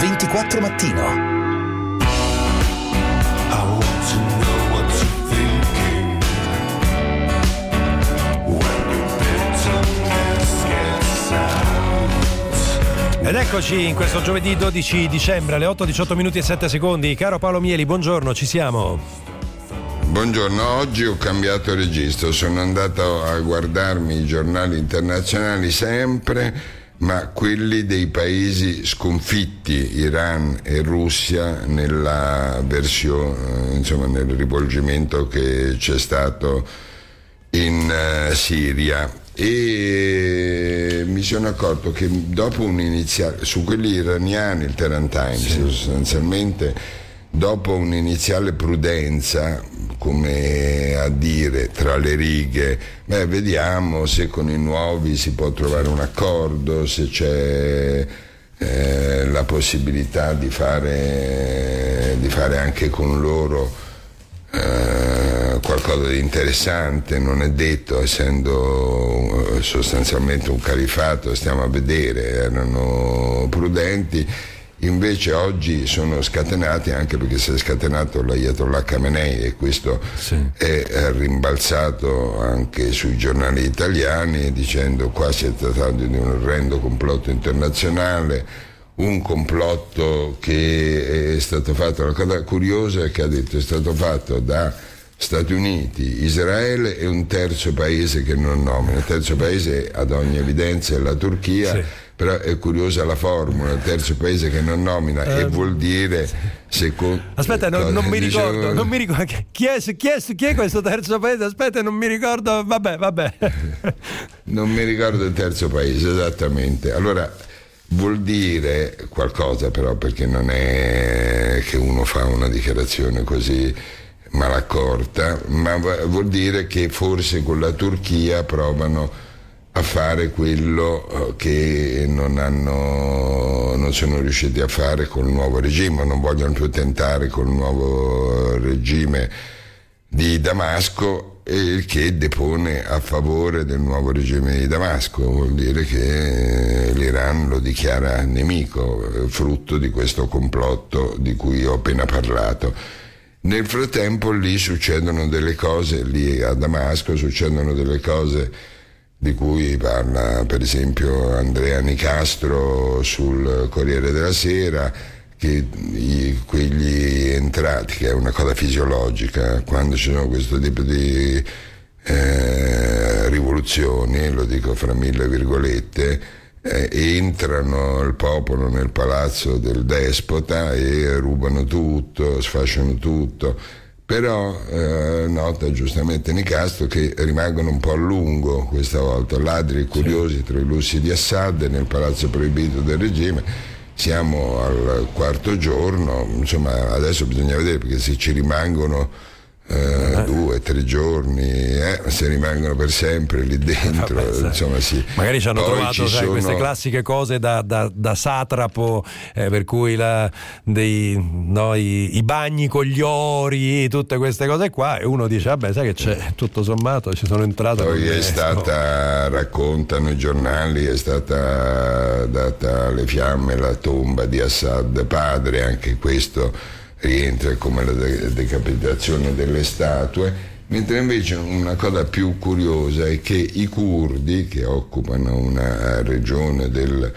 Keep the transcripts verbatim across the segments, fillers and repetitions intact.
ventiquattro Mattino. Ed eccoci in questo giovedì dodici dicembre alle otto e diciotto minuti e sette secondi. Caro Paolo Mieli, buongiorno, ci siamo. Buongiorno, oggi ho cambiato registro, sono andato a guardarmi i giornali internazionali sempre, ma quelli dei paesi sconfitti, Iran e Russia, nella versione, insomma nel rivolgimento che c'è stato in uh, Siria. E mi sono accorto che dopo un iniziale, su quelli iraniani, il Tehran Times, sì, sostanzialmente dopo un'iniziale prudenza, come a dire tra le righe, beh, vediamo se con i nuovi si può trovare un accordo, se c'è eh, la possibilità di fare, di fare anche con loro Uh, qualcosa di interessante, non è detto, essendo uh, sostanzialmente un califato, stiamo a vedere, erano prudenti. Invece oggi sono scatenati, anche perché si è scatenato l'Ayatollah Khamenei, e questo sì. è, è rimbalzato anche sui giornali italiani, dicendo qua si è trattato di un orrendo complotto internazionale, un complotto che è stato fatto. La cosa curiosa è che ha detto è stato fatto da Stati Uniti, Israele e un terzo paese che non nomina. Il terzo paese ad ogni evidenza è la Turchia, sì. Però è curiosa la formula, il terzo paese che non nomina, um, e vuol dire sì. secondo, aspetta, non, non mi ricordo, diciamo, non mi ricordo chi è, chi, è, chi è questo terzo paese? Aspetta, non mi ricordo, vabbè, vabbè. Non mi ricordo il terzo paese esattamente. Allora vuol dire qualcosa, però, perché non è che uno fa una dichiarazione così malaccorta, ma vuol dire che forse con la Turchia provano a fare quello che non hanno, non sono riusciti a fare col nuovo regime, non vogliono più tentare col nuovo regime di Damasco, il che depone a favore del nuovo regime di Damasco. Vuol dire che l'Iran lo dichiara nemico, frutto di questo complotto di cui ho appena parlato. Nel frattempo lì succedono delle cose, lì a Damasco succedono delle cose di cui parla per esempio Andrea Nicastro sul Corriere della Sera, che i, quegli entrati, che è una cosa fisiologica, quando ci sono questo tipo di eh, rivoluzioni, lo dico fra mille virgolette, eh, entrano il popolo nel palazzo del despota e rubano tutto, sfasciano tutto. Però eh, nota giustamente Nicastro che rimangono un po' a lungo questa volta, ladri e curiosi tra i lussi di Assad nel palazzo proibito del regime. Siamo al quarto giorno, insomma adesso bisogna vedere, perché se ci rimangono eh, due, tre giorni, eh, se rimangono per sempre lì dentro, vabbè, insomma sì. Magari ci hanno Poi trovato ci sai, sono... queste classiche cose da, da, da satrapo, eh, per cui la, dei, no, i, i bagni con gli ori, tutte queste cose qua, e uno dice vabbè, sai che c'è, tutto sommato ci sono entrato. Poi è stata, raccontano i giornali, è stata data alle fiamme la tomba di Assad padre, anche questo rientra come la de- decapitazione delle statue, mentre invece una cosa più curiosa è che i curdi, che occupano una regione del,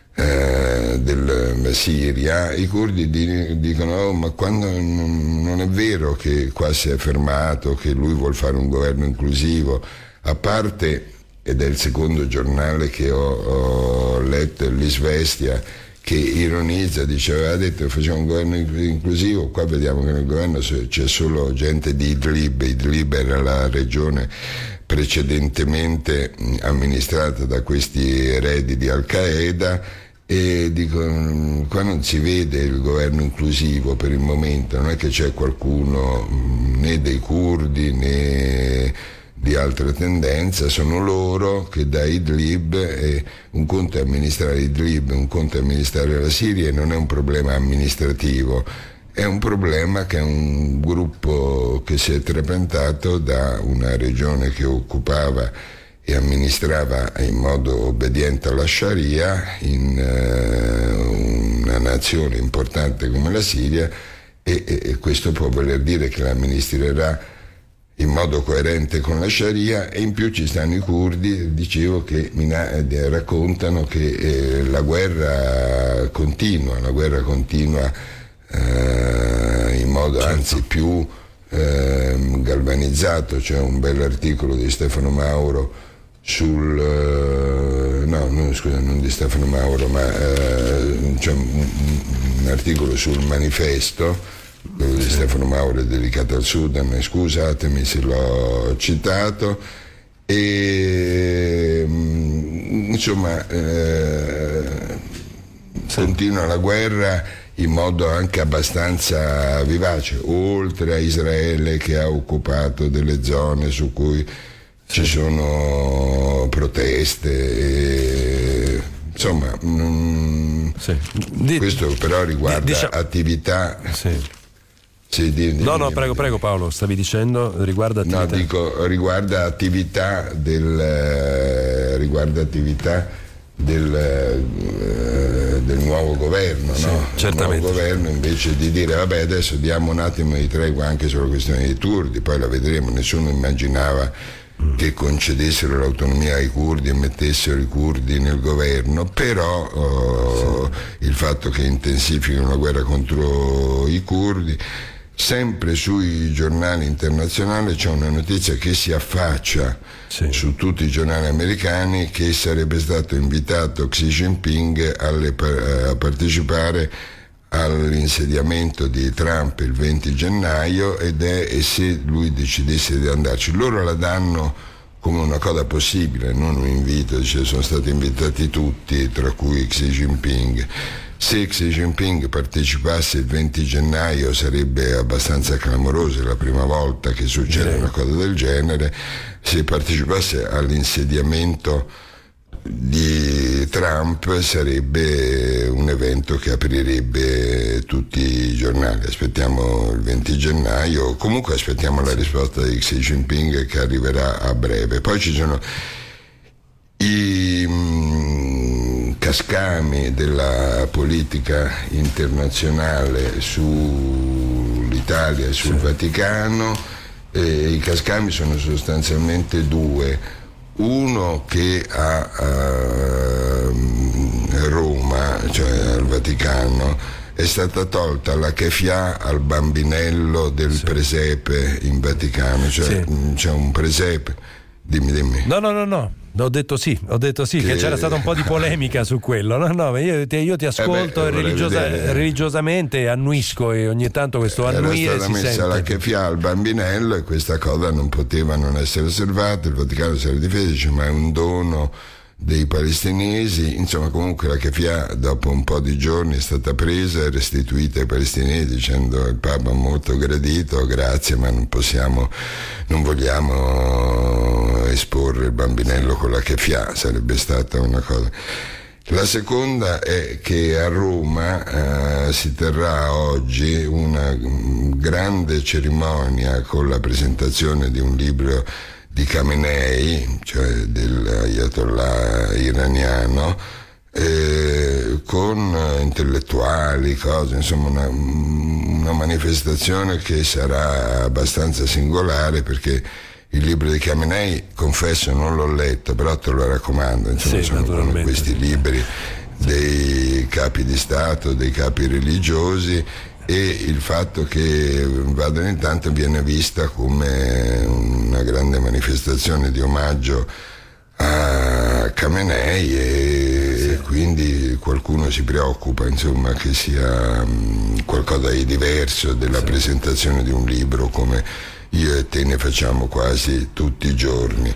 eh, del Siria, i curdi di- dicono oh, ma quando n- non è vero che qua si è fermato, che lui vuol fare un governo inclusivo, a parte, ed è il secondo giornale che ho, ho letto, l'Isvestia, che ironizza, dice aveva detto che faceva un governo inclusivo, qua vediamo che nel governo c'è solo gente di Idlib. Idlib era la regione precedentemente amministrata da questi eredi di Al-Qaeda, e dico qua non si vede il governo inclusivo per il momento, non è che c'è qualcuno né dei curdi né di altra tendenza, sono loro che da Idlib, eh, un conto è amministrare Idlib, un conto è amministrare la Siria, e non è un problema amministrativo, è un problema che è un gruppo che si è trepentato da una regione che occupava e amministrava in modo obbediente alla Sharia in uh, una nazione nazione importante come la Siria, e, e, e questo può voler dire che l'amministrerà in modo coerente con la Sharia. E in più ci stanno i curdi, dicevo, che mina- raccontano che eh, la guerra continua, la guerra continua eh, in modo certo. anzi più eh, galvanizzato. C'è un bell'articolo di Stefano Mauro sul uh, no, no scusa, non di Stefano Mauro, ma uh, c'è un, un articolo sul Manifesto. Quello di Stefano Mauro è dedicato al Sudan, scusatemi se l'ho citato, e insomma eh, sì. continua la guerra in modo anche abbastanza vivace, oltre a Israele che ha occupato delle zone su cui ci sono proteste e, insomma mh, sì. di, questo però riguarda di, diciamo, attività sì. Sì, di, di, no, no, di, prego, di, prego Paolo, stavi dicendo riguarda attività. No, dico riguarda attività del eh, riguarda attività del, eh, del nuovo governo, sì, no? Certamente. Il nuovo governo, invece di dire vabbè adesso diamo un attimo di tregua anche sulla questione dei curdi, poi la vedremo, nessuno immaginava mm. che concedessero l'autonomia ai curdi e mettessero i curdi nel governo, però oh, sì. il fatto che intensifichino la guerra contro i curdi. Sempre sui giornali internazionali c'è una notizia che si affaccia sì. su tutti i giornali americani, che sarebbe stato invitato Xi Jinping alle, a partecipare all'insediamento di Trump il venti gennaio, ed è e se lui decidesse di andarci. Loro la danno come una cosa possibile, non un invito, dice sono stati invitati tutti, tra cui Xi Jinping. Se Xi Jinping partecipasse il venti gennaio sarebbe abbastanza clamoroso, è la prima volta che succede una cosa del genere. Se partecipasse all'insediamento di Trump sarebbe un evento che aprirebbe tutti i giornali. Aspettiamo il venti gennaio, comunque aspettiamo la risposta di Xi Jinping che arriverà a breve. Poi ci sono i mh, cascami della politica internazionale sull'Italia e sul sì. Vaticano. E i cascami sono sostanzialmente due. Uno che a, a Roma, cioè al Vaticano, è stata tolta la kefia al bambinello del sì. presepe in Vaticano, cioè sì. c'è un presepe. Dimmi, dimmi. No, no, no, no. Ho detto sì, ho detto sì, che, che c'era stata un po' di polemica su quello. No, no, io ti, io ti ascolto eh beh, religiosa, religiosamente, annuisco, e ogni tanto questo annuire era stata si messa sente. la kefia al bambinello e questa cosa non poteva non essere osservata. Il Vaticano si era difeso, dice, ma è un dono dei palestinesi. Insomma, comunque la kefia dopo un po' di giorni è stata presa e restituita ai palestinesi, dicendo il Papa molto gradito, grazie, ma non possiamo, non vogliamo esporre il bambinello con la kefia, sarebbe stata una cosa. La seconda è che a Roma eh, si terrà oggi una grande cerimonia con la presentazione di un libro di Khamenei, cioè dell'ayatollah iraniano, eh, con intellettuali, cose, insomma una, una manifestazione che sarà abbastanza singolare, perché il libro di Khamenei, confesso, non l'ho letto, però te lo raccomando, insomma, sì, sono come questi libri dei capi di Stato, dei capi religiosi, e il fatto che vadano intanto viene vista come una grande manifestazione di omaggio a Khamenei, e sì. quindi qualcuno si preoccupa, insomma, che sia um, qualcosa di diverso della sì. presentazione di un libro come io e te ne facciamo quasi tutti i giorni.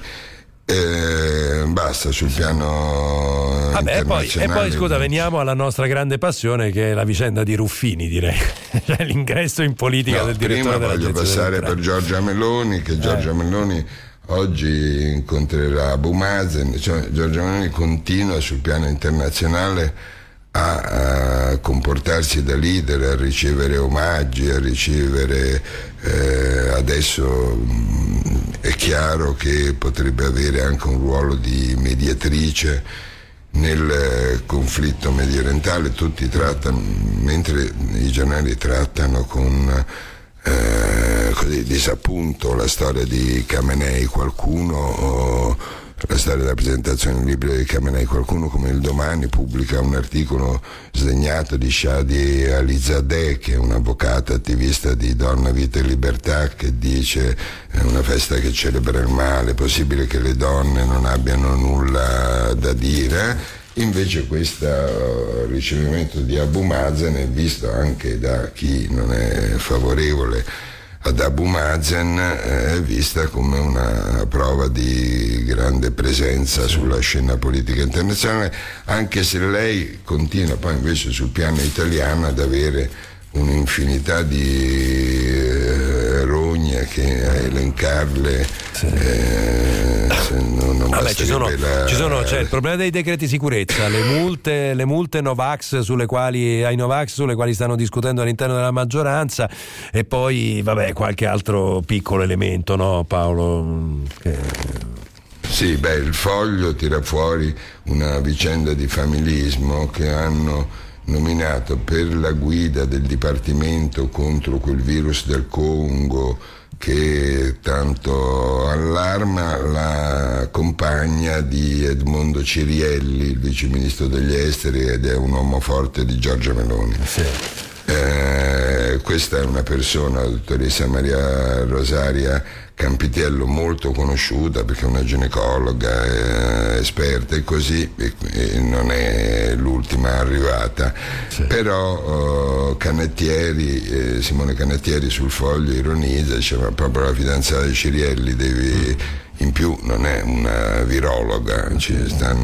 Eh, basta sul piano Vabbè, e poi, e poi scusa, non... veniamo alla nostra grande passione, che è la vicenda di Ruffini, direi. Cioè, l'ingresso in politica no, del direttore prima voglio passare per Giorgia Meloni, che Giorgia eh. Meloni oggi incontrerà Abu Mazen. Cioè, Giorgia Meloni continua sul piano internazionale a, a comportarsi da leader, a ricevere omaggi, a ricevere eh, adesso mh, è chiaro che potrebbe avere anche un ruolo di mediatrice nel conflitto mediorientale. Tutti trattano, mentre i giornali trattano con eh, così disappunto la storia di Khamenei, qualcuno o la storia della presentazione del libro di Khamenei, qualcuno come il Domani pubblica un articolo sdegnato di Shadi Alizadeh, che è un avvocato attivista di Donna, Vita e Libertà, che dice è una festa che celebra il male, è possibile che le donne non abbiano nulla da dire. Invece questo ricevimento di Abu Mazen è visto anche da chi non è favorevole ad Abu Mazen, è vista come una prova di grande presenza sulla scena politica internazionale, anche se lei continua poi invece sul piano italiano ad avere un'infinità di eh, rogne che a elencarle sì. eh, non, non Vabbè, ci sono, la... ci sono c'è il problema dei decreti sicurezza, le multe, le multe Novax sulle quali ai Novax sulle quali stanno discutendo all'interno della maggioranza, e poi vabbè qualche altro piccolo elemento, no Paolo? Che... Sì, beh, il Foglio tira fuori una vicenda di familismo che hanno nominato per la guida del Dipartimento contro quel virus del Congo che tanto allarma la compagna di Edmondo Cirielli, il vice ministro degli esteri, ed è un uomo forte di Giorgia Meloni. Sì. Eh, questa è una persona, la dottoressa Maria Rosaria Campitello, molto conosciuta perché è una ginecologa eh, esperta e così, e, e non è l'ultima arrivata. Sì. Però eh, Canettieri, eh, Simone Canettieri sul Foglio ironizza, diceva proprio la fidanzata di Cirielli devi... In più non è una virologa, ci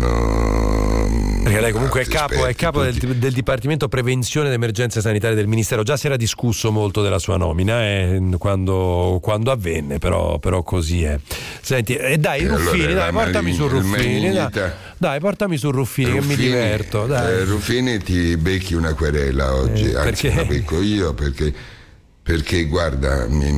stanno. Perché lei comunque è capo, è capo del, del Dipartimento Prevenzione ed Emergenze Sanitarie del Ministero. Già si era discusso molto della sua nomina eh, quando, quando avvenne, però, però così è. Senti, e eh, dai, e Ruffini, allora, dai, portami su Ruffini. Dai, dai, portami su Ruffini, Ruffini che mi diverto. Dai. Eh, Ruffini ti becchi una querela oggi, eh, anzi la becco io perché. Perché guarda, mi,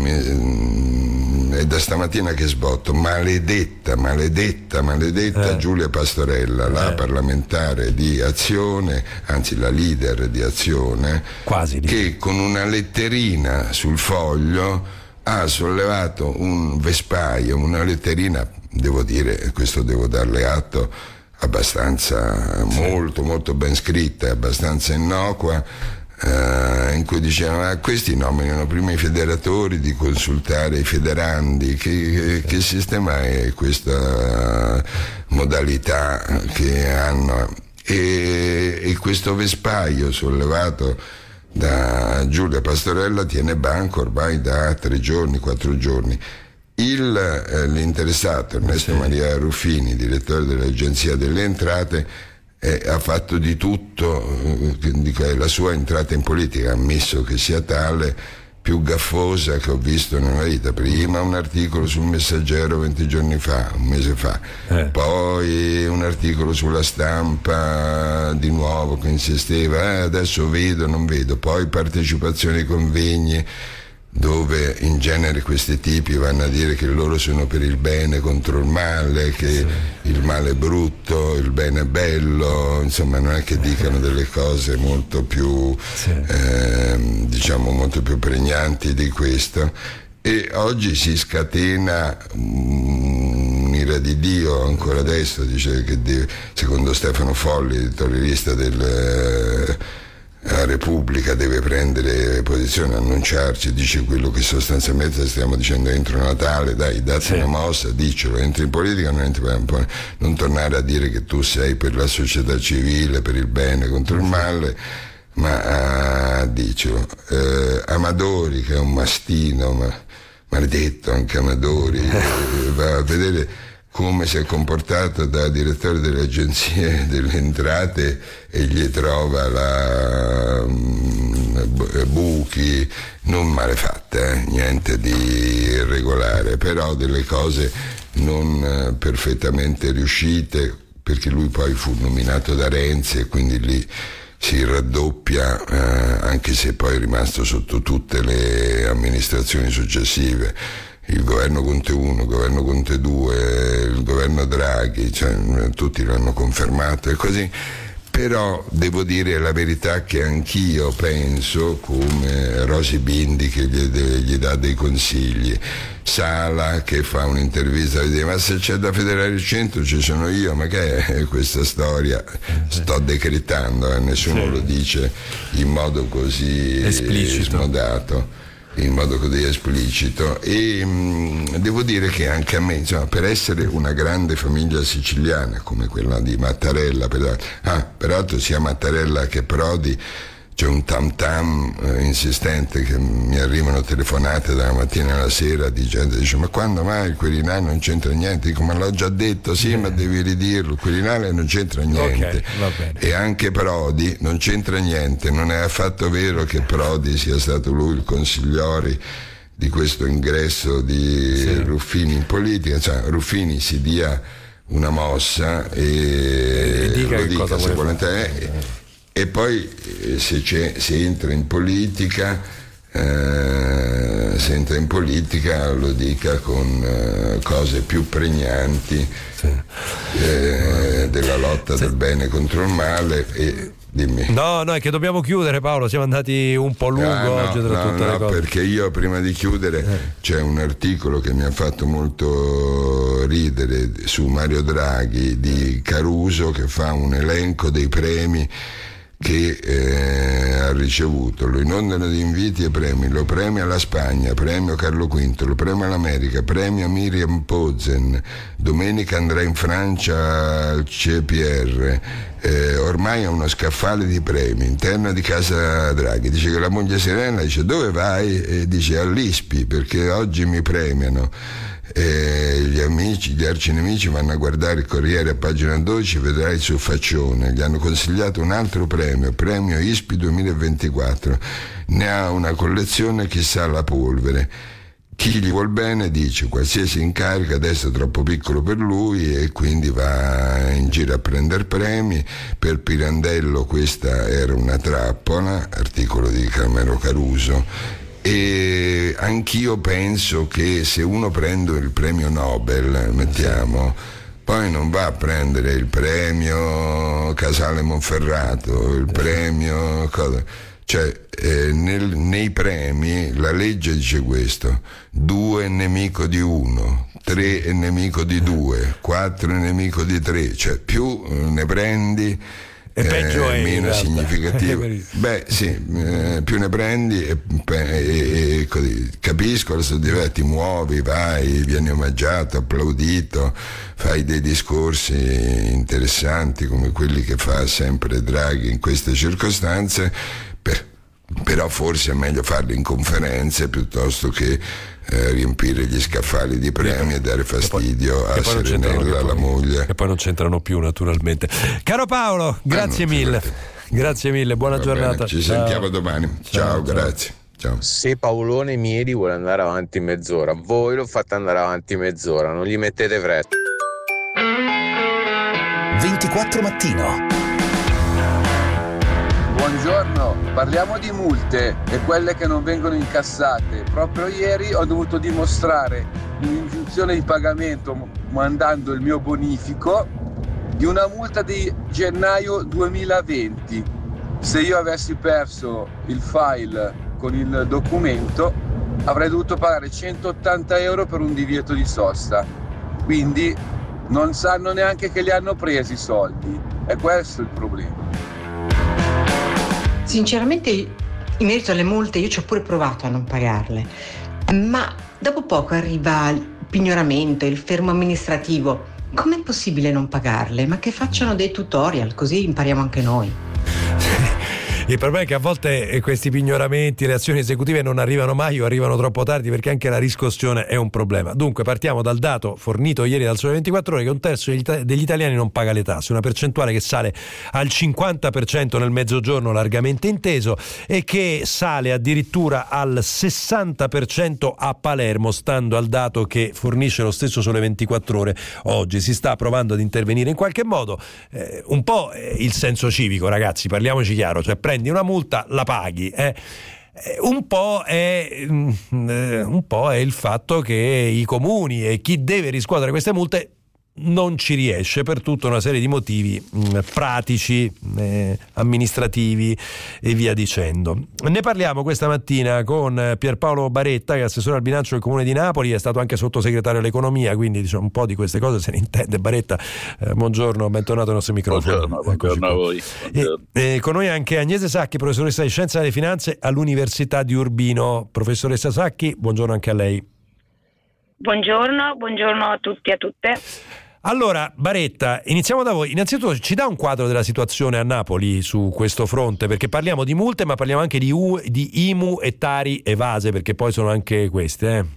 mi, è da stamattina che sbotto, maledetta, maledetta, maledetta eh. Giulia Pastorella, eh. la parlamentare di Azione, anzi la leader di Azione, quasi che con una letterina sul Foglio ha sollevato un vespaio, una letterina, devo dire, questo devo darle atto, abbastanza, sì. molto, molto ben scritta, abbastanza innocua, Uh, in cui dicevano ah, questi nominano prima i federatori di consultare i federandi, che, che, che sistema è questa modalità che hanno, e, e questo vespaio sollevato da Giulia Pastorella tiene banco ormai da tre giorni, quattro giorni. Il, eh, l'interessato Ernesto sì. Maria Ruffini, direttore dell'Agenzia delle Entrate, Eh, ha fatto di tutto, eh, la sua entrata in politica, ammesso che sia tale, più gaffosa che ho visto nella vita. Prima un articolo sul Messaggero venti giorni fa, un mese fa, eh. poi un articolo sulla Stampa di nuovo che insisteva, eh, adesso vedo, non vedo, poi partecipazione ai convegni dove in genere questi tipi vanno a dire che loro sono per il bene contro il male, che sì. il male è brutto, il bene è bello, insomma non è che dicano delle cose molto più sì. eh, diciamo molto più pregnanti di questo. E oggi si scatena un'ira di Dio ancora adesso, dice che deve, secondo Stefano Folli, editorialista del la Repubblica, deve prendere posizione, annunciarci, dice quello che sostanzialmente stiamo dicendo entro Natale, dai, datti sì. una mossa, dicelo, entri in politica, non, entri, non tornare a dire che tu sei per la società civile, per il bene contro il male, ma uh, dicelo. Eh, Amadori, che è un mastino, ma maledetto anche Amadori, eh, va a vedere come si è comportato da direttore delle agenzie delle entrate e gli trova la um, buchi, non male fatte, eh? niente di irregolare, però delle cose non uh, perfettamente riuscite, perché lui poi fu nominato da Renzi e quindi lì si raddoppia, eh, anche se poi è rimasto sotto tutte le amministrazioni successive, il governo Conte uno, il governo Conte due, il governo Draghi, cioè, tutti l'hanno confermato e così. Però devo dire la verità che anch'io penso, come Rosy Bindi che gli, gli dà dei consigli, Sala che fa un'intervista e dice ma se c'è da federare il centro ci sono io, ma che è questa storia? Sto decretando, eh, nessuno sì. lo dice in modo così esplicito, smodato, in modo così esplicito e mh, devo dire che anche a me, insomma, per essere una grande famiglia siciliana come quella di Mattarella, per, ah, peraltro sia Mattarella che Prodi, c'è un tam tam eh, insistente che mi arrivano telefonate dalla mattina alla sera di gente dice ma quando mai il Quirinale non c'entra niente? Dico ma l'ho già detto, sì, ma devi ridirlo, il Quirinale non c'entra niente. Okay, e anche Prodi non c'entra niente, non è affatto vero che Prodi sia stato lui il consigliori di questo ingresso di sì. Ruffini in politica, cioè Ruffini si dia una mossa e, e dica lo che dica cosa se vuole volete. E poi se, c'è, se entra in politica, eh, se entra in politica lo dica con eh, cose più pregnanti sì. eh, della lotta sì. del bene contro il male. E, dimmi. No, no, è che dobbiamo chiudere, Paolo, siamo andati un po' lungo ah, no, oggi tra no, tutte no, le cose. Perché io prima di chiudere eh. c'è un articolo che mi ha fatto molto ridere su Mario Draghi di Caruso che fa un elenco dei premi che eh, ha ricevuto, lo inondano di inviti e premi, lo premia la Spagna, premio Carlo V, lo premia l'America, premio Miriam Pozen, domenica andrà in Francia al C P R, eh, ormai ha uno scaffale di premi, interno di casa Draghi, dice che la moglie Serena dice dove vai? E dice all'I S P I perché oggi mi premiano. E gli amici, gli arcinemici vanno a guardare il Corriere a pagina dodici, vedrai il suo faccione, gli hanno consigliato un altro premio, premio I S P I duemilaventiquattro, ne ha una collezione chissà la polvere. Chi gli vuol bene dice qualsiasi incarico adesso è troppo piccolo per lui e quindi va in giro a prendere premi. Per Pirandello questa era una trappola, articolo di Camero Caruso. E anch'io penso che se uno prende il premio Nobel, mettiamo, poi non va a prendere il premio Casale Monferrato, il premio cosa, cioè eh, nel, nei premi la legge dice questo: due è nemico di uno, tre è nemico di due, quattro è nemico di tre, cioè più ne prendi e peggio eh, è meno significativo. Beh sì, eh, più ne prendi e, e, e così. Capisco, adesso ti muovi, vai, vieni omaggiato, applaudito, fai dei discorsi interessanti come quelli che fa sempre Draghi in queste circostanze, per, però forse è meglio farli in conferenze piuttosto che Eh, riempire gli scaffali di premi e dare fastidio poi, a Serenella, la moglie. E poi non c'entrano più, naturalmente. Caro Paolo, grazie ah, mille. Grazie mille, buona Va giornata. Bene, ci ciao. Sentiamo domani. Ciao, ciao grazie. Ciao. Se Paolone Mieri vuole andare avanti mezz'ora, voi lo fate andare avanti mezz'ora, non gli mettete fretta. ventiquattro mattino. Buongiorno, parliamo di multe e quelle che non vengono incassate. Proprio ieri ho dovuto dimostrare un'ingiunzione di pagamento mandando il mio bonifico di una multa di gennaio duemilaventi. Se io avessi perso il file con il documento avrei dovuto pagare centottanta euro per un divieto di sosta. Quindi non sanno neanche che li hanno presi i soldi. E questo è il problema. Sinceramente, in merito alle multe, io ci ho pure provato a non pagarle, ma dopo poco arriva il pignoramento, il fermo amministrativo. Com'è possibile non pagarle? Ma che facciano dei tutorial, così impariamo anche noi. Il problema è che a volte questi pignoramenti, le azioni esecutive non arrivano mai o arrivano troppo tardi, perché anche la riscossione è un problema. Dunque partiamo dal dato fornito ieri dal Sole ventiquattro Ore che un terzo degli italiani non paga le tasse, una percentuale che sale al cinquanta per cento nel mezzogiorno largamente inteso e che sale addirittura al sessanta per cento a Palermo, stando al dato che fornisce lo stesso Sole ventiquattro Ore oggi. Si sta provando ad intervenire in qualche modo, eh, un po' il senso civico, ragazzi, parliamoci chiaro, cioè prendi una multa, la paghi, eh. Un po' è un po' è il fatto che i comuni e chi deve riscuotere queste multe non ci riesce per tutta una serie di motivi mh, pratici, eh, amministrativi e via dicendo. Ne parliamo questa mattina con Pierpaolo Baretta, che è assessore al bilancio del Comune di Napoli, è stato anche sottosegretario all'economia, quindi diciamo un po' di queste cose se ne intende. Baretta, eh, buongiorno, bentornato ai nostri microfoni. Buongiorno, buongiorno a voi. Buongiorno. E, eh, con noi anche Agnese Sacchi, professoressa di Scienza delle Finanze all'Università di Urbino. Professoressa Sacchi, buongiorno anche a lei. Buongiorno, buongiorno a tutti e a tutte. Allora, Baretta, iniziamo da voi. Innanzitutto ci dà un quadro della situazione a Napoli su questo fronte, perché parliamo di multe, ma parliamo anche di, U, di I M U e Tari evase, perché poi sono anche queste. Eh?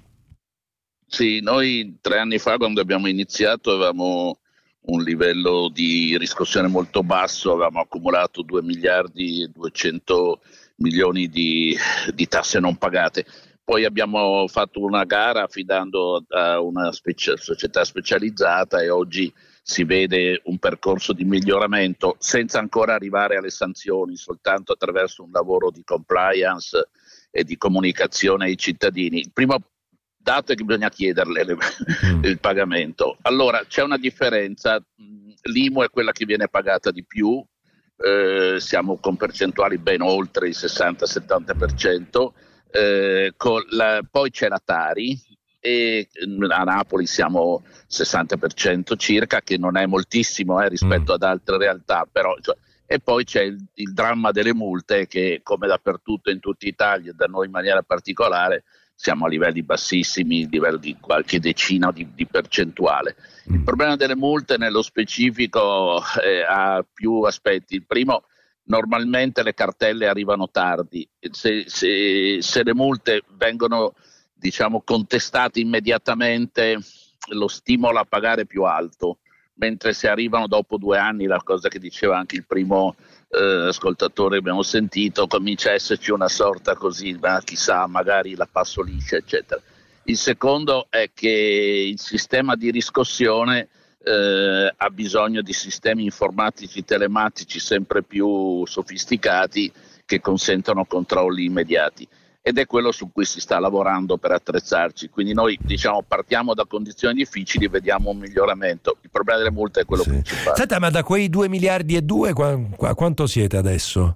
Sì, noi tre anni fa, quando abbiamo iniziato, avevamo un livello di riscossione molto basso, avevamo accumulato due miliardi e duecento milioni di, di tasse non pagate. Poi abbiamo fatto una gara affidando a una speci- società specializzata e oggi si vede un percorso di miglioramento senza ancora arrivare alle sanzioni, soltanto attraverso un lavoro di compliance e di comunicazione ai cittadini. Il primo dato è che bisogna chiederle le, mm. il pagamento. Allora c'è una differenza, l'I M U è quella che viene pagata di più, eh, siamo con percentuali ben oltre il sessanta settanta per cento. Eh, con la, poi c'è la Tari e a Napoli siamo sessanta per cento circa, che non è moltissimo eh, rispetto mm. ad altre realtà, però cioè, e poi c'è il, il dramma delle multe che, come dappertutto in tutta Italia, da noi in maniera particolare, siamo a livelli bassissimi, livello di qualche decina di, di percentuale. Mm. Il problema delle multe nello specifico eh, ha più aspetti. Il primo, normalmente le cartelle arrivano tardi, se, se, se le multe vengono diciamo contestate immediatamente lo stimola a pagare più alto, mentre se arrivano dopo due anni, la cosa che diceva anche il primo eh, ascoltatore che abbiamo sentito, comincia a esserci una sorta così, ma chissà, magari la passo liscia eccetera. Il secondo è che il sistema di riscossione Eh, ha bisogno di sistemi informatici telematici sempre più sofisticati che consentono controlli immediati, ed è quello su cui si sta lavorando per attrezzarci. Quindi noi diciamo partiamo da condizioni difficili, vediamo un miglioramento. Il problema delle multe è quello sì. principale. Senta, ma da quei due miliardi e due qu- qu- quanto siete adesso?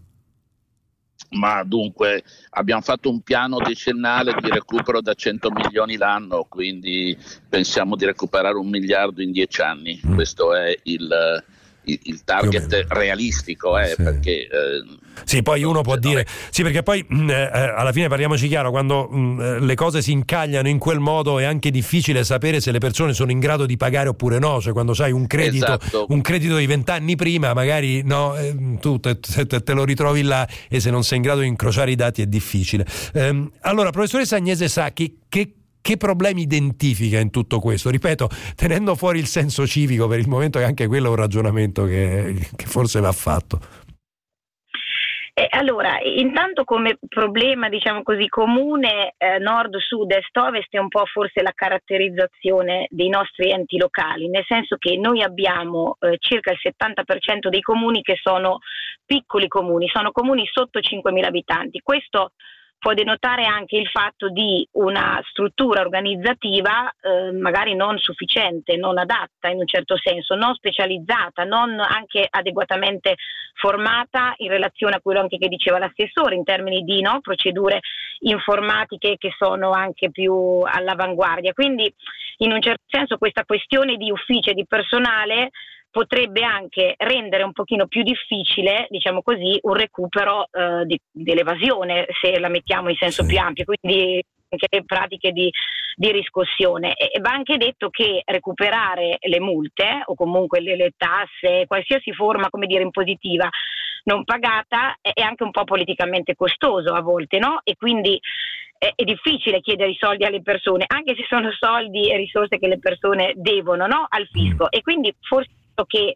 Ma dunque abbiamo fatto un piano decennale di recupero da cento milioni l'anno, quindi pensiamo di recuperare un miliardo in dieci anni. Mm. Questo è il, il, il target realistico, eh, sì. perché eh, sì, poi uno può dire è... sì, perché poi mh, eh, alla fine, parliamoci chiaro, quando mh, le cose si incagliano in quel modo è anche difficile sapere se le persone sono in grado di pagare oppure no. Cioè quando hai un credito esatto. un credito di vent'anni prima, magari no, eh, tu te, te, te lo ritrovi là, e se non sei in grado di incrociare i dati è difficile. Ehm, allora, professoressa Agnese Sacchi, che Che problemi identifica in tutto questo? Ripeto, tenendo fuori il senso civico per il momento, che anche quello è un ragionamento che, che forse va fatto. Eh, allora, intanto come problema, diciamo così, comune, eh, nord, sud, est, ovest, è un po' forse la caratterizzazione dei nostri enti locali, nel senso che noi abbiamo eh, circa il settanta per cento dei comuni che sono piccoli comuni, sono comuni sotto cinquemila abitanti. Questo può denotare anche il fatto di una struttura organizzativa eh, magari non sufficiente, non adatta in un certo senso, non specializzata, non anche adeguatamente formata in relazione a quello anche che diceva l'assessore in termini di no, procedure informatiche che sono anche più all'avanguardia. Quindi in un certo senso questa questione di ufficio e di personale potrebbe anche rendere un pochino più difficile, diciamo così, un recupero eh, di, dell'evasione, se la mettiamo in senso sì. più ampio, quindi anche le pratiche di, di riscossione. E va anche detto che recuperare le multe o comunque le, le tasse, qualsiasi forma, come dire, impositiva non pagata, è anche un po' politicamente costoso a volte, no? E quindi è, è difficile chiedere i soldi alle persone, anche se sono soldi e risorse che le persone devono, no? Al fisco. E quindi forse che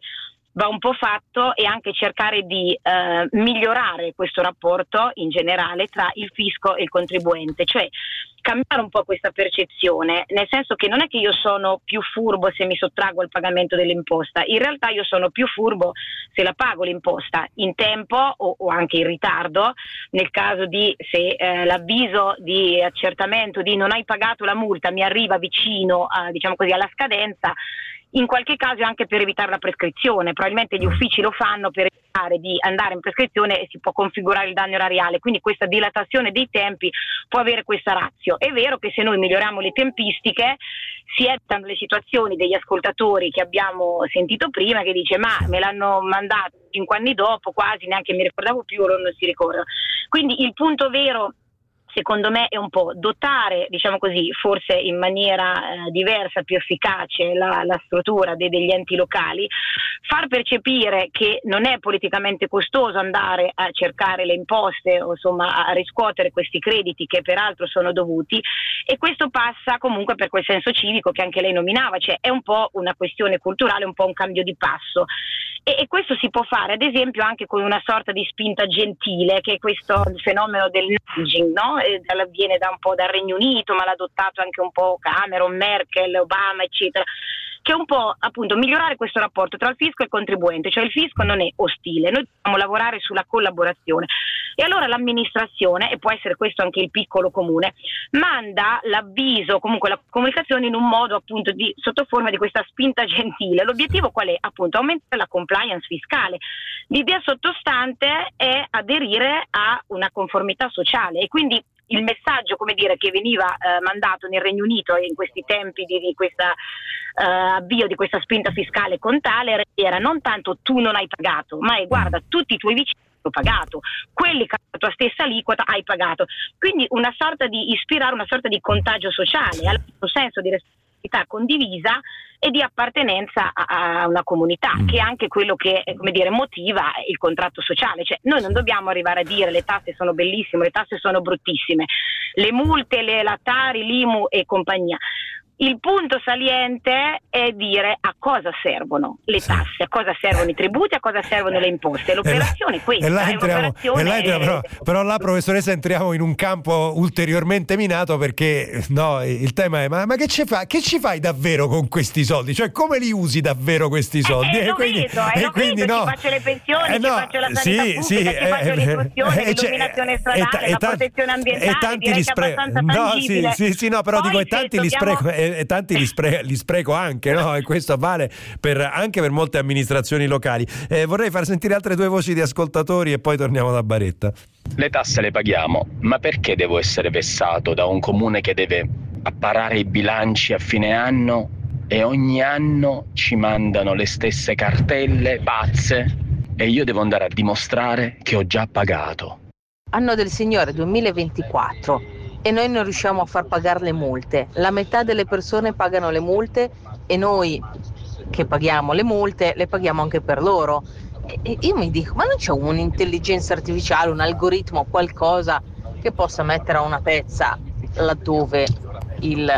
va un po' fatto, e anche cercare di eh, migliorare questo rapporto in generale tra il fisco e il contribuente, cioè cambiare un po' questa percezione, nel senso che non è che io sono più furbo se mi sottraggo al pagamento dell'imposta, in realtà io sono più furbo se la pago l'imposta in tempo o, o anche in ritardo, nel caso di se eh, l'avviso di accertamento di non hai pagato la multa mi arriva vicino a, diciamo così, alla scadenza. In qualche caso anche per evitare la prescrizione, probabilmente gli uffici lo fanno per evitare di andare in prescrizione e si può configurare il danno erariale, quindi questa dilatazione dei tempi può avere questa ratio. È vero che se noi miglioriamo le tempistiche si evitano le situazioni degli ascoltatori che abbiamo sentito prima, che dice ma me l'hanno mandato cinque anni dopo, quasi neanche mi ricordavo più, loro non si ricordano. Quindi il punto vero, secondo me, è un po' dotare, diciamo così, forse in maniera eh, diversa, più efficace la, la struttura de, degli enti locali, far percepire che non è politicamente costoso andare a cercare le imposte o insomma a riscuotere questi crediti che peraltro sono dovuti, e questo passa comunque per quel senso civico che anche lei nominava, cioè è un po' una questione culturale, un po' un cambio di passo. E, e questo si può fare ad esempio anche con una sorta di spinta gentile, che è questo fenomeno del nudging, no? E viene da un po' dal Regno Unito, ma l'ha adottato anche un po' Cameron, Merkel, Obama, eccetera, che è un po' appunto migliorare questo rapporto tra il fisco e il contribuente, cioè il fisco non è ostile, noi dobbiamo lavorare sulla collaborazione, e allora l'amministrazione, e può essere questo anche il piccolo comune, manda l'avviso, comunque la comunicazione in un modo appunto di sotto forma di questa spinta gentile. L'obiettivo qual è? Appunto aumentare la compliance fiscale. L'idea sottostante è aderire a una conformità sociale, e quindi il messaggio, come dire, che veniva eh, mandato nel Regno Unito in questi tempi di, di questa eh, avvio di questa spinta fiscale con Thaler era non tanto tu non hai pagato, ma è guarda tutti i tuoi vicini hanno pagato, quelli che hanno la tua stessa aliquota hai pagato. Quindi una sorta di ispirare, una sorta di contagio sociale, un senso di responsabilità condivisa e di appartenenza a, a una comunità, che è anche quello che, come dire, motiva il contratto sociale. Cioè noi non dobbiamo arrivare a dire le tasse sono bellissime, le tasse sono bruttissime, le multe, le la Tari, l'I M U e compagnia. Il punto saliente è dire a cosa servono le tasse, a cosa servono i tributi, a cosa servono le imposte. L'operazione è questa. E là è entriamo, e là entriamo, però, però là, professoressa, entriamo in un campo ulteriormente minato, perché no, il tema è ma, ma che, ci fa, che ci fai davvero con questi soldi? Cioè come li usi davvero questi soldi? Eh, eh, e lo quindi, vedo, eh, e lo quindi vedo, no, ci faccio le pensioni, eh, ci no, faccio la sanità sì, pubblica, sì, ci eh, faccio eh, l'istruzione, eh, l'illuminazione stradale, e, e, la ta- protezione ambientale, e tanti direi li che è spre- abbastanza no, tangibile. sì, sì, sì, no, però Poi dico, e tanti li dobbiamo... spreco, e, e tanti li, spre- li spreco anche, no? E questo vale per, anche per molte amministrazioni locali. Eh, vorrei far sentire altre due voci di ascoltatori e poi torniamo da Baretta. Le tasse le paghiamo, ma perché devo essere vessato da un comune che deve apparare i bilanci a fine anno e ogni anno ci mandano le stesse cartelle pazze e io devo andare a dimostrare che ho già pagato? Anno del Signore duemilaventiquattro e noi non riusciamo a far pagare le multe. La metà delle persone pagano le multe e noi che paghiamo le multe le paghiamo anche per loro. E io mi dico, ma non c'è un'intelligenza artificiale, un algoritmo, qualcosa che possa mettere a una pezza laddove il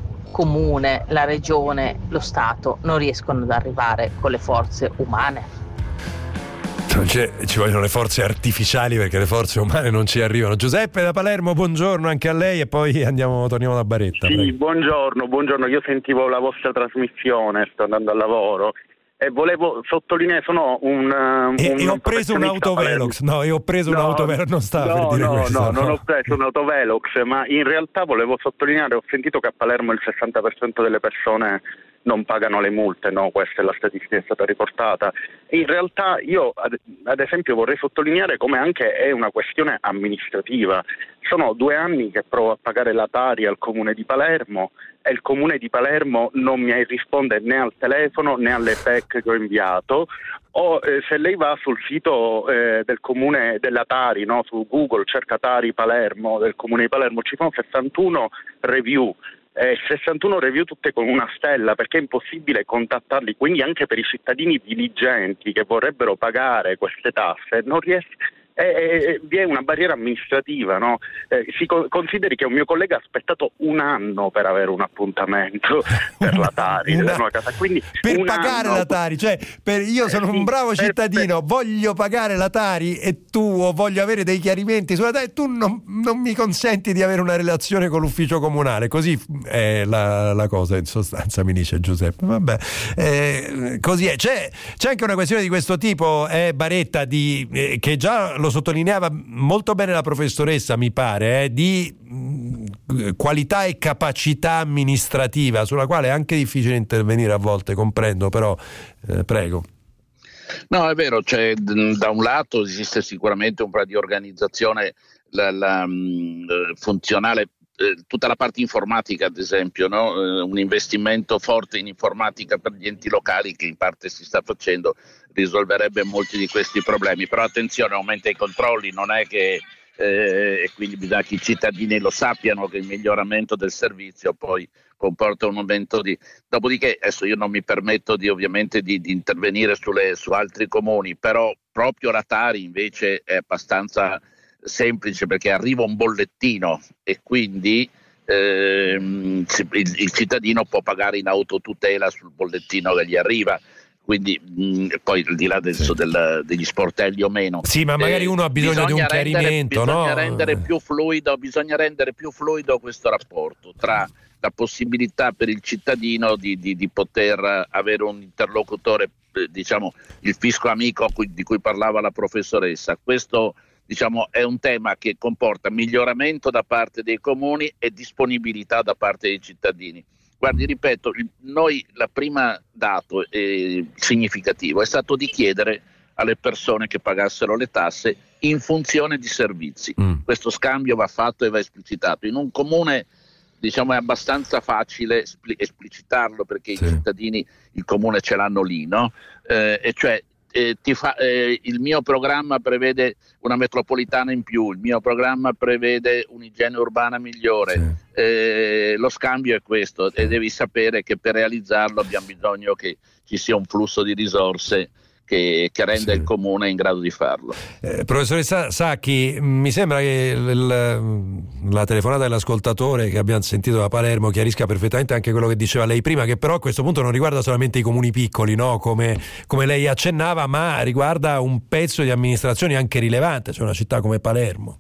comune, la regione, lo Stato non riescono ad arrivare con le forze umane? C'è, ci vogliono le forze artificiali perché le forze umane non ci arrivano. Giuseppe da Palermo, buongiorno anche a lei, e poi andiamo, torniamo da Baretta. Sì, prego. buongiorno, buongiorno. Io sentivo la vostra trasmissione, sto andando al lavoro e volevo sottolineare, sono un, un e, e ho preso un autovelox, no, e ho preso no, un autovelox, non stava no, per dire no, questo. No, no, non ho preso un autovelox, ma in realtà volevo sottolineare, ho sentito che a Palermo il sessanta per cento delle persone non pagano le multe, no? Questa è la statistica che è stata riportata. In realtà io ad, ad esempio vorrei sottolineare come anche è una questione amministrativa. Sono due anni che provo a pagare la Tari al comune di Palermo e il comune di Palermo non mi risponde né al telefono né alle P E C che ho inviato. O eh, se lei va sul sito eh, del comune della Tari, no? Su Google cerca Tari Palermo del comune di Palermo, ci sono sessantuno review. Eh, sessantuno review tutte con una stella, perché è impossibile contattarli, quindi anche per i cittadini diligenti che vorrebbero pagare queste tasse non, ries- Eh, vi è una barriera amministrativa, no? Eh, si co- consideri che un mio collega ha aspettato un anno per avere un appuntamento per la Tari, una, una casa. Quindi per un pagare anno. la Tari, cioè per, io sono eh, un bravo per, cittadino, per, voglio pagare la Tari e tu o voglio avere dei chiarimenti sulla Tari, tu non, non mi consenti di avere una relazione con l'ufficio comunale, così è la, la cosa in sostanza, mi dice Giuseppe. Vabbè, eh, così è. C'è, c'è anche una questione di questo tipo, eh, Baretta, di, eh, che già lo sottolineava molto bene la professoressa, mi pare, eh, di mh, qualità e capacità amministrativa, sulla quale è anche difficile intervenire a volte, comprendo, però eh, prego. No, è vero, cioè, da un lato esiste sicuramente un po' di organizzazione la, la, mh, funzionale, eh, tutta la parte informatica ad esempio, no? eh, un investimento forte in informatica per gli enti locali che in parte si sta facendo risolverebbe molti di questi problemi, però attenzione, aumenta i controlli, non è che eh, e quindi bisogna che i cittadini lo sappiano che il miglioramento del servizio poi comporta un aumento di... Dopodiché adesso io non mi permetto di ovviamente di, di intervenire sulle, su altri comuni, però proprio la Tari invece è abbastanza semplice perché arriva un bollettino e quindi ehm, il, il cittadino può pagare in autotutela sul bollettino che gli arriva. Quindi mh, poi al di là del, sì. del, degli sportelli o meno, sì, ma magari eh, uno ha bisogno di un rendere, chiarimento, bisogna no? rendere più fluido, bisogna rendere più fluido questo rapporto tra la possibilità per il cittadino di, di, di poter avere un interlocutore, eh, diciamo il fisco amico di cui parlava la professoressa. Questo diciamo è un tema che comporta miglioramento da parte dei comuni e disponibilità da parte dei cittadini. Guardi, ripeto, noi la prima dato eh, significativo è stato di chiedere alle persone che pagassero le tasse in funzione di servizi. Mm. Questo scambio va fatto e va esplicitato. In un comune diciamo è abbastanza facile espl- esplicitarlo perché sì. I cittadini il comune ce l'hanno lì, no? Eh, e cioè eh, ti fa, eh, il mio programma prevede una metropolitana in più, il mio programma prevede un'igiene urbana migliore. Sì. Eh, lo scambio è questo sì. E devi sapere che per realizzarlo abbiamo bisogno che ci sia un flusso di risorse che, che renda sì. il comune in grado di farlo. Eh, professoressa Sacchi, mi sembra che il, la telefonata dell'ascoltatore che abbiamo sentito da Palermo chiarisca perfettamente anche quello che diceva lei prima, che però a questo punto non riguarda solamente i comuni piccoli, no? come, come lei accennava, ma riguarda un pezzo di amministrazioni anche rilevante, cioè una città come Palermo.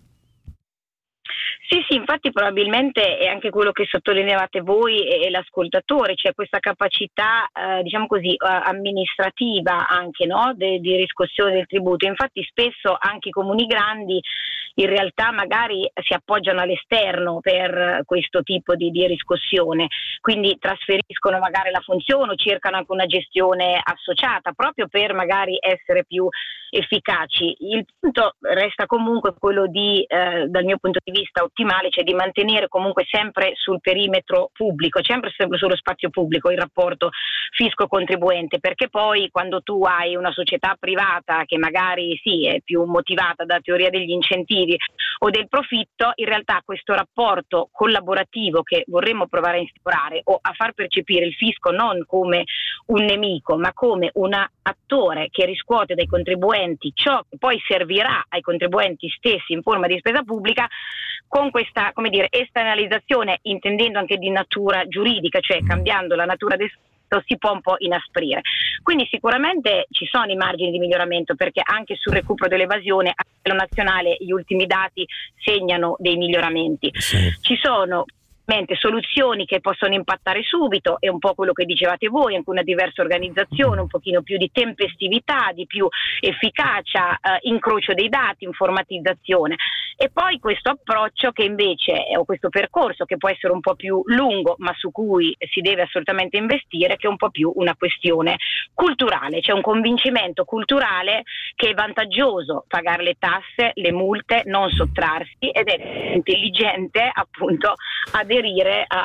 Sì, sì, infatti probabilmente è anche quello che sottolineavate voi e l'ascoltatore, cioè questa capacità, eh, diciamo così, amministrativa anche, no? De, di riscossione del tributo. Infatti spesso anche i comuni grandi in realtà magari si appoggiano all'esterno per questo tipo di, di riscossione, quindi trasferiscono magari la funzione o cercano anche una gestione associata proprio per magari essere più efficaci. Il punto resta comunque quello di, eh, dal mio punto di vista ottimale, cioè di mantenere comunque sempre sul perimetro pubblico, sempre, sempre sullo spazio pubblico il rapporto fisco-contribuente, perché poi quando tu hai una società privata che magari sì è più motivata da teoria degli incentivi o del profitto, in realtà questo rapporto collaborativo che vorremmo provare a instaurare o a far percepire il fisco non come un nemico ma come un attore che riscuote dai contribuenti ciò che poi servirà ai contribuenti stessi in forma di spesa pubblica, con questa, come dire, esternalizzazione, intendendo anche di natura giuridica, cioè cambiando la natura del si può un po' inasprire. Quindi sicuramente ci sono i margini di miglioramento, perché anche sul recupero dell'evasione a livello nazionale gli ultimi dati segnano dei miglioramenti. Sì. Ci sono soluzioni che possono impattare subito, è un po' quello che dicevate voi, anche una diversa organizzazione, un pochino più di tempestività, di più efficacia, eh, incrocio dei dati, informatizzazione, e poi questo approccio che invece o questo percorso che può essere un po' più lungo ma su cui si deve assolutamente investire, che è un po' più una questione culturale, c'è un convincimento culturale che è vantaggioso pagare le tasse, le multe, non sottrarsi, ed è intelligente appunto aderire a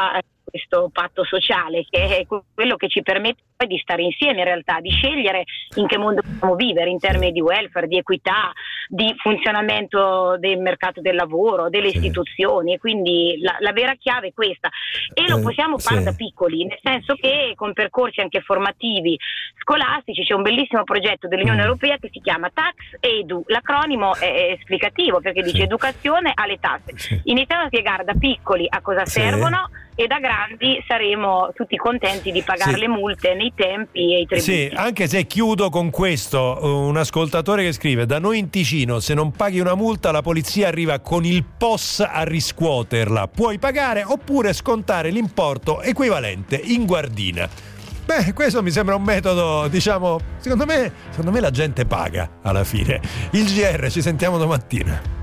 questo patto sociale, che è quello che ci permette poi di stare insieme in realtà, di scegliere in che mondo possiamo vivere in termini di welfare, di equità, di funzionamento del mercato del lavoro, delle istituzioni, e quindi la, la vera chiave è questa, e lo possiamo fare sì. da piccoli, nel senso che con percorsi anche formativi scolastici c'è un bellissimo progetto dell'Unione Europea che si chiama Tax Edu, l'acronimo è, è esplicativo perché dice Sì. educazione alle tasse, Sì. iniziamo a spiegare da piccoli a cosa Sì. servono, e da grandi saremo tutti contenti di pagare Sì. le multe nei tempi e i tributi. Sì, anche se chiudo con questo, un ascoltatore che scrive: da noi in Ticino se non paghi una multa la polizia arriva con il P O S a riscuoterla, puoi pagare oppure scontare l'importo equivalente in guardina. Beh, questo mi sembra un metodo, diciamo, secondo me, secondo me la gente paga alla fine. Il G R, ci sentiamo domattina.